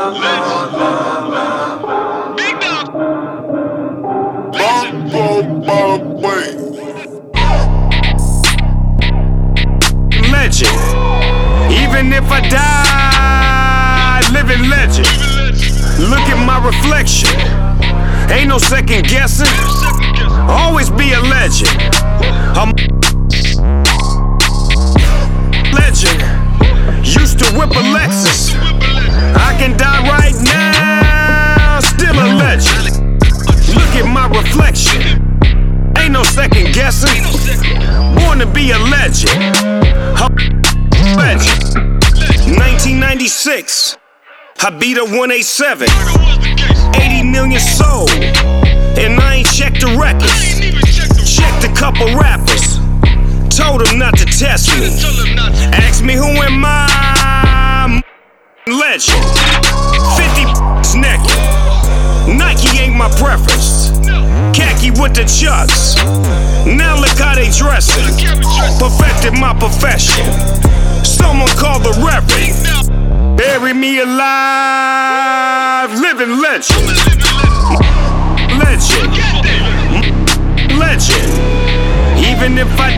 Big dog. Legend. Even if I die, living legend. Look at my reflection. Ain't no second guessing. Always be a legend. I'm legend. Used to whip a Lexus. I can die right now, still a legend. Look at my reflection. Ain't no second guessing. Born to be a legend. I'm legend. 1996. I beat a 187. 80 million sold. And I ain't checked the records. Checked a couple rappers. Told them not to test me. Ask me who am I? Legend. 50 naked. Nike ain't my preference. Khaki with the chucks. Now look how they dressing. Perfected my profession. Someone call the reverend. Bury me alive. Living legend. Legend. Legend. Even if I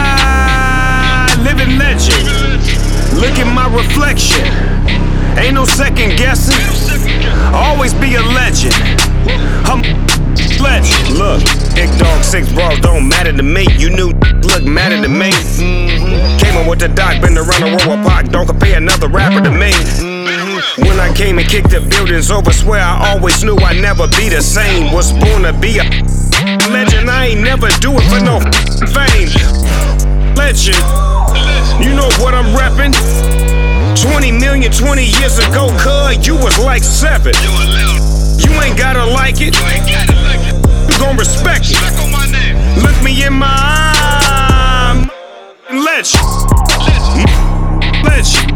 die, living legend. Look at my reflection. Ain't no second guessing. Always be a legend. I'm legend. Look, big dog, 6 bras don't matter to me. You knew look matter to me. Came in with the doc, been around the world with Pac. Don't compare another rapper to me. When I came and kicked the buildings over, swear I always knew I'd never be the same. Was born to be a legend. I ain't never do it for no fame. Legend. You know what I'm reppin'? 20 million 20 years ago, cuz you was like 7. You ain't gotta like it. You gon' respect it. Look me in my eye. Legend. Legend.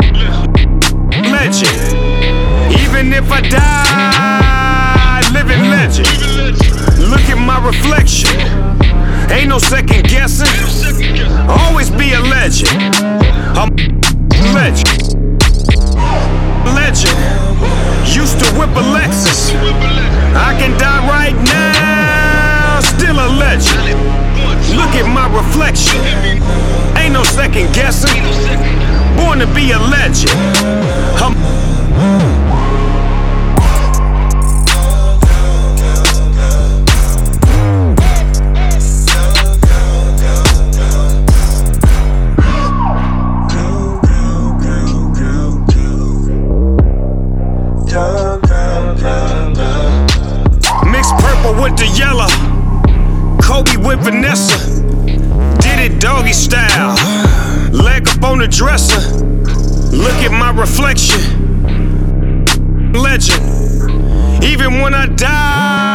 Legend. Even if I die, living legend. Look at my reflection. Ain't no second guessing. Always be a legend. I'm legend. Legend. Used to whip a Lexus. I can die right now, still a legend. Look at my reflection. Ain't no second guessing. Born to be a legend. I'm mixed purple with the yellow. Kobe with Vanessa. Did it doggy style. Leg up on the dresser. Look at my reflection. Legend. Even when I die.